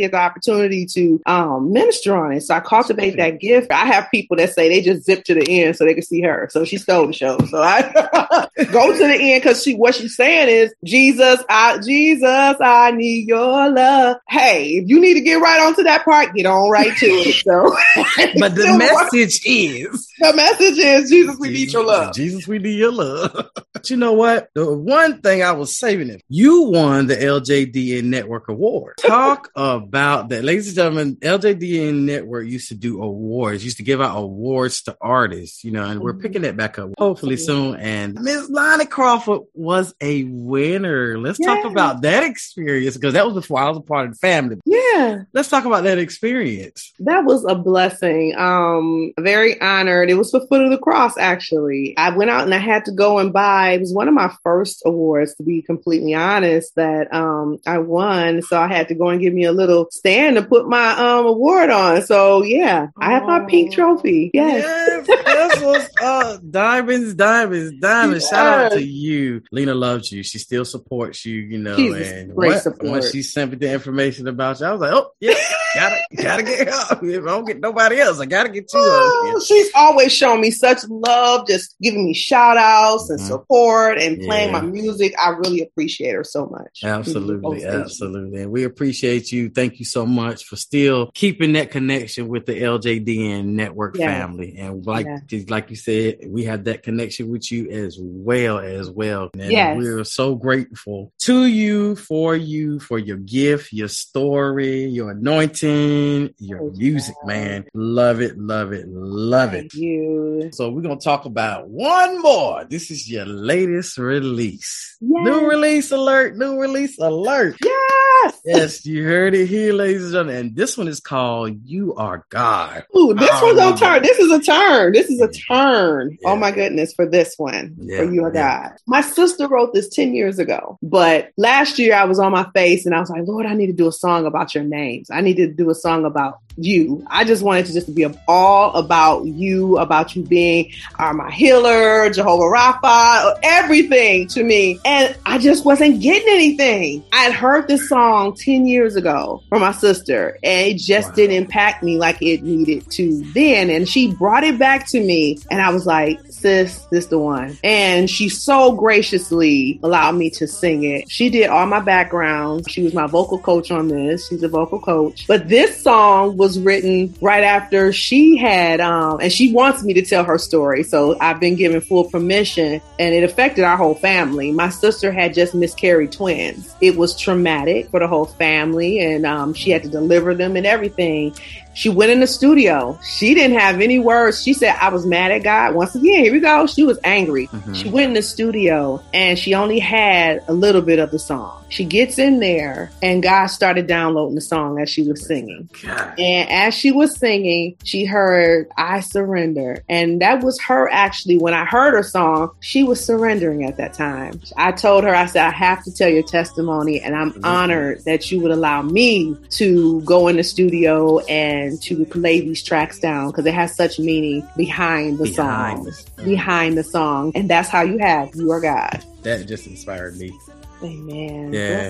get the opportunity to minister on it. So I cultivate that gift. I have people that say they just zip to the end so they can see her. So she stole the show. So I go to the end because what she's saying is, Jesus, I need your love. Hey, if you need to get right onto that part, get on right to it. So, but the message is, Jesus, we need your love. Jesus, we need your love. But you know what? The one thing I was saving it. You won the LJDN Network Award. Talk about that. Ladies and gentlemen, LJDN Network used to do awards, used to give out awards to artists, and we're picking that back up hopefully soon. And Miss Lonnie Crawford was a winner. Let's talk about that experience, because that was before I was a part of the family. Yeah. Let's talk about that experience. That was a blessing. Very honored. It was for Foot of the Cross, actually. I went out and I had to go and buy, it was one of my first awards, to be completely honest, that I won. So I had to go and give me a little stand to put my award on. So yeah, I have my pink trophy. Yes. This was diamonds. Yes. Shout out to you. Lena loves you. She still supports you, She's and great support. Once she sent me the information about you, I was like, oh yeah, gotta get her. If I don't get nobody else, I gotta get you. She's always shown me such love, just giving me shout outs and support and playing my music. I really appreciate her so much. Absolutely. And we appreciate you. Thank you so much for still keeping that connection with the LJDN Network family. And like you said, we have that connection with you as well. And we're so grateful to you, for your gift, your story, your anointing, your music, man. Love it. Thank you. So we're going to talk about one more. This is your latest release. Yes. New release alert. Yes, you heard it here, ladies and gentlemen. And this one is called You Are God. Ooh, this one's on turn. This is a turn. Yeah. Oh my goodness, for this one. For You Are God. My sister wrote this 10 years ago, but last year I was on my face and I was like, Lord, I need to do a song about your names. I need to do a song about you. I just wanted to be all about you being my healer, Jehovah Rapha, everything to me. And I just wasn't getting anything. I had heard this song 10 years ago from my sister, and it just didn't impact me like it needed to then. And she brought it back to me, and I was like, sis, this the one. And she so graciously allowed me to sing it. She did all my background. She was my vocal coach on this. She's a vocal coach. But this song was written right after she had, and she wants me to tell her story. So I've been given full permission, and it affected our whole family. My sister had just miscarried twins. It was traumatic for the whole family, and she had to deliver them and everything. She went in the studio. She didn't have any words. She said, I was mad at God. Once again, here we go. She was angry. She went in the studio and she only had a little bit of the song. She gets in there and God started downloading the song as she was singing. And as she was singing, she heard, I surrender. And that was her actually, when I heard her song, she was surrendering at that time. I told her, I said, I have to tell your testimony, and I'm honored that you would allow me to go in the studio and to lay these tracks down, because it has such meaning behind the song. And that's how you have You Are God. That just inspired me. Amen. Yeah,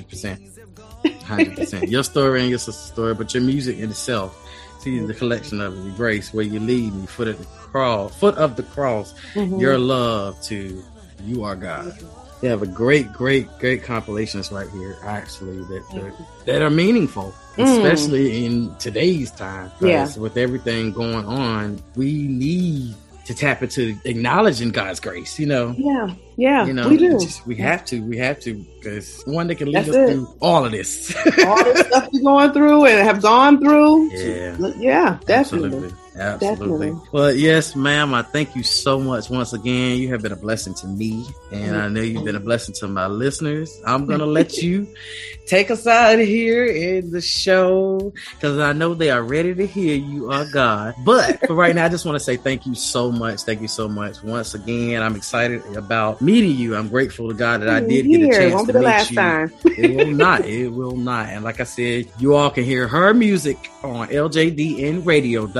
100%. Your story and your sister's story, but your music in itself. See the collection of your grace, where you lead me, foot of the cross, your love to You Are God. They have a great compilations right here, actually, that are meaningful, especially in today's time. Because with everything going on, we need to tap into acknowledging God's grace, Yeah, we do. We have to, because one that can lead us through all of this. All this stuff we're going through and have gone through. Yeah, definitely. Absolutely. Well, yes, ma'am. I thank you so much once again. You have been a blessing to me, and I know you've been a blessing to my listeners. I'm going to let you take us out of here in the show, because I know they are ready to hear You Are God. But for right now, I just want to say thank you so much. Thank you so much. Once again, I'm excited about meeting you. I'm grateful to God that I did get a chance to meet you. Time. It will not. And like I said, you all can hear her music on LJDNradio.com.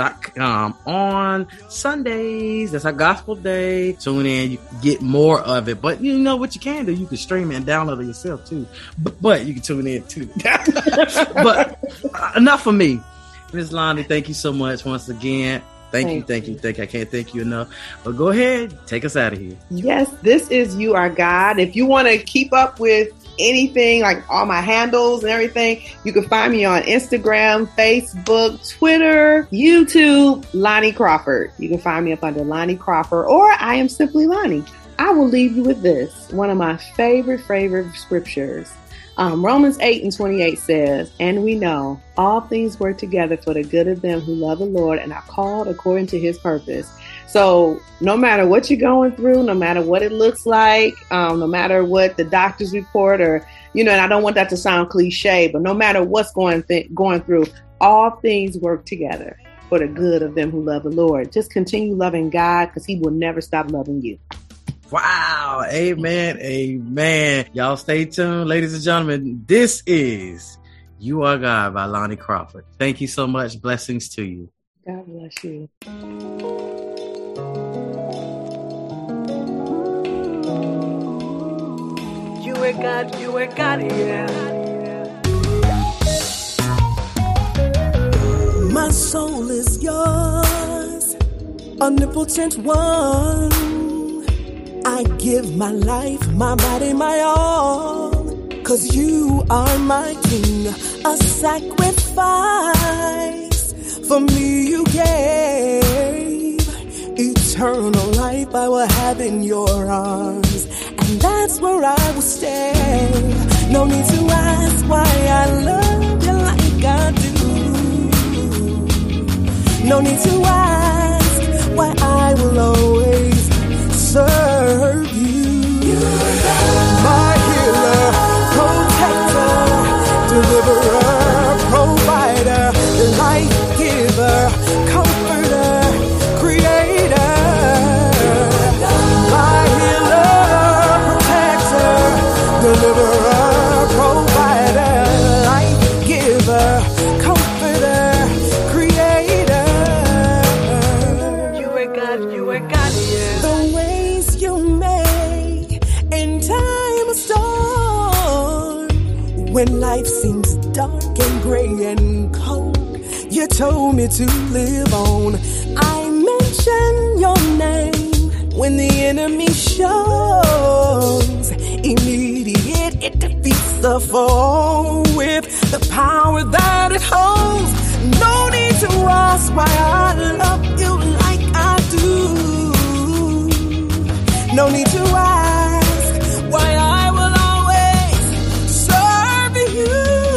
gospelgospelguide.com on Sundays. That's our gospel day. Tune in. You can get more of it. But you know what you can do? You can stream it and download it yourself too. But you can tune in too. But enough for me. Ms. Lonnie, thank you so much once again. Thank you. I can't thank you enough. But go ahead, take us out of here. Yes, this is You Are God. If you want to keep up with anything, like all my handles and everything, you can find me on Instagram, Facebook, Twitter, YouTube, Lonnie Crawford. You can find me up under Lonnie Crawford, or I am simply Lonnie. I will leave you with this, one of my favorite scriptures. Romans 8:28 says, and we know all things work together for the good of them who love the Lord and are called according to his purpose. So no matter what you're going through, no matter what it looks like, no matter what the doctor's report or, and I don't want that to sound cliche, but no matter what's going through, all things work together for the good of them who love the Lord. Just continue loving God because he will never stop loving you. Wow. Amen. Y'all stay tuned. Ladies and gentlemen, this is You Are God by Lonnie Crawford. Thank you so much. Blessings to you. God bless you. You are God, yeah. My soul is yours, omnipotent one. I give my life, my body, my all, 'cause you are my king, a sacrifice. For me you gave eternal life I will have in your arms, and that's where I will stay. No need to ask why I love you like I do. No need to ask why I will always serve you. My healer, protector, deliverer, provider, life giver, comforter, creator. My healer, protector, deliverer, provider, life giver, comforter, creator. You are God, yeah. The ways you make in time of storm, when life seems dark and gray and cold, you told me to live on. I mention your name when the enemy shows. Immediate, it defeats the foe with the power that it holds. No need to ask why I love you like I do. No need to ask why I will always serve you.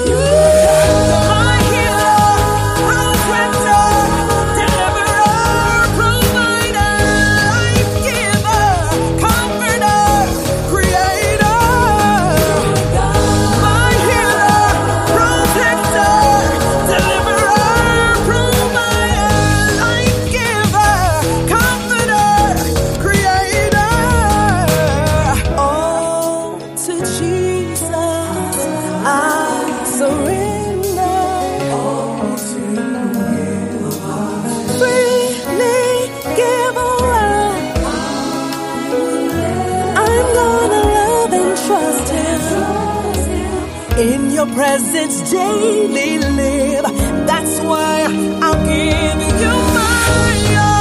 My healer, protector, deliverer, provider, life giver, comforter, creator. My healer, protector, deliverer, provider, life giver, comforter, creator. All to Jesus I surrender. All to Him freely give away. I'm gonna love and trust Him. In your presence daily live. That's why I'll give you my all.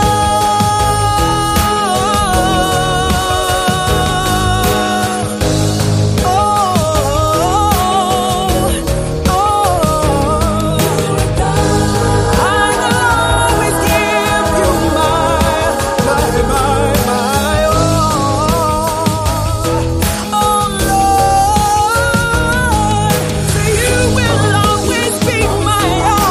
My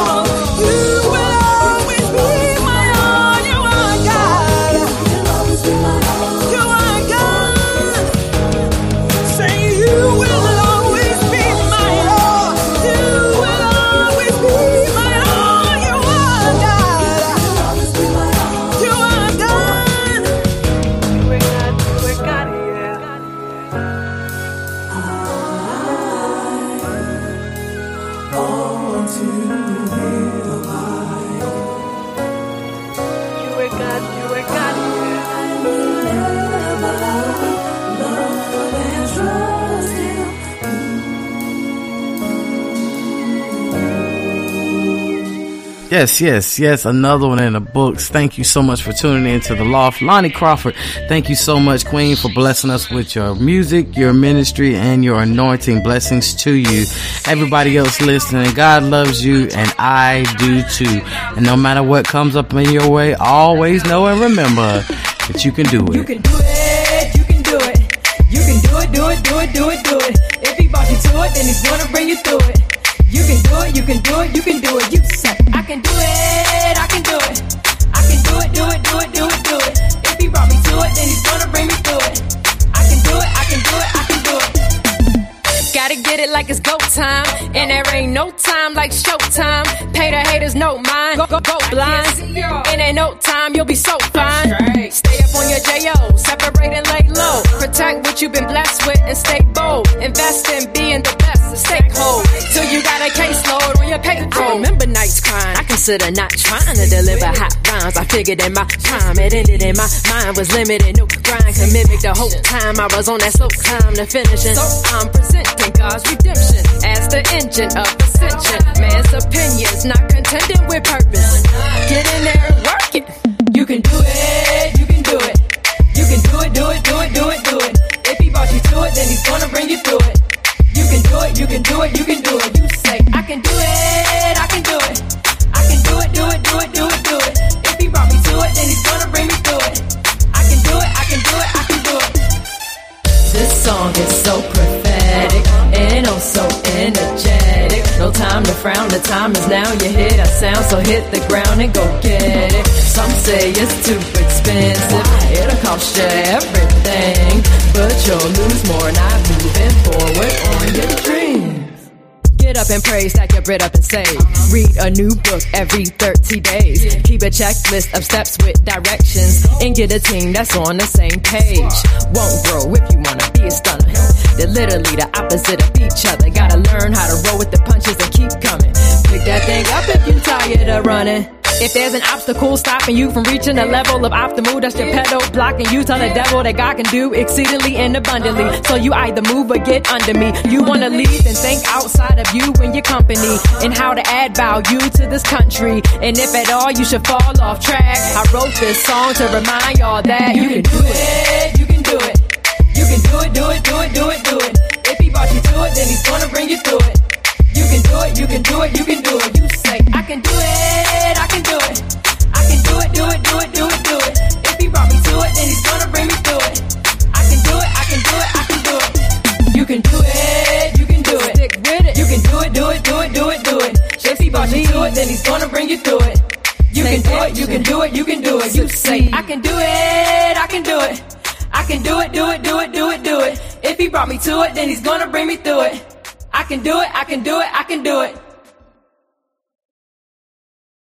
Yes. Another one in the books. Thank you so much for tuning in to The Loft. Lonnie Crawford, thank you so much, Queen, for blessing us with your music, your ministry, and your anointing. Blessings to you. Everybody else listening, God loves you, and I do too. And no matter what comes up in your way, always know and remember that you can do it. You can do it. You can do it. You can do it, do it, do it, do it, do it. If he brought you to it, then he's gonna bring you through it. You can do it, you can do it, you can do it. You say, I can do it, I can do it. I can do it, do it, do it, do it, do it. If he brought me to it, then he's gonna bring me through it. I can do it, I can do it, I can do it. Gotta get it like it's go time, and there ain't no time like showtime. Pay the haters no mind, go blind. And ain't no time, you'll be so fine. Stay up on your J.O., separate and lay low. Protect what you've been blessed with and stay bold. Invest in being the best and stay cold. Till you got a caseload on your payroll. I remember nights crying, I consider not trying to deliver hot rhymes. I figured in my time, it ended in my mind was limited. No grind can mimic the whole time. I was on that slow climb to finishing. So I'm presenting God's redemption as the engine of ascension. Man's opinions not contending with purpose. Get in there and work it. You can do it, you can do it. You can do it, do it, do it, do it, do it. If he brought you to it, then he's gonna bring you through it. You can do it, you can do it, you can do it. You say, I can do it, I can do it. I can do it, do it, do it, do it, do it. If he brought me to it, then he's gonna bring me through it. I can do it, I can do it, I can do it. This song is so prophetic and oh so energetic. No time to frown, the time is now. You hear that sound, so hit the ground and go get it. Some say it's too expensive, it'll cost you everything, but you'll lose more not moving forward on your dreams. Get up and pray, stack your bread up and save. Read a new book every 30 days. Keep a checklist of steps with directions, and get a team that's on the same page. Won't grow if you wanna be a stunner. They're literally the opposite of each other. Gotta learn how to roll with the punches and keep coming. Pick that thing up if you tired of running. If there's an obstacle stopping you from reaching a level of optimal, that's your pedal blocking you. Tell the devil that God can do exceedingly and abundantly. So you either move or get under me. You wanna leave, then think outside of you and your company, and how to add value to this country. And if at all you should fall off track, I wrote this song to remind y'all that you can do it, you can do it. You can do it, do it, do it, do it, do it. If he brought you to it, then he's gonna bring you through it. You can do it, you can do it, you can do it. You say, I can do it, I can do it. I can do it, do it, do it, do it, do it. If he brought me to it, then he's gonna bring me through it. I can do it, I can do it, I can do it. You can do it, you can do it. Stick with it. You can do it, do it, do it, do it, do it. If he brought you to it, then he's gonna bring you through it. You can do it, you can do it, you can do it. You say, I can do it, I can do it. I can do it, do it, do it, do it, do it. If he brought me to it, then he's gonna bring me through it. I can do it, I can do it, I can do it.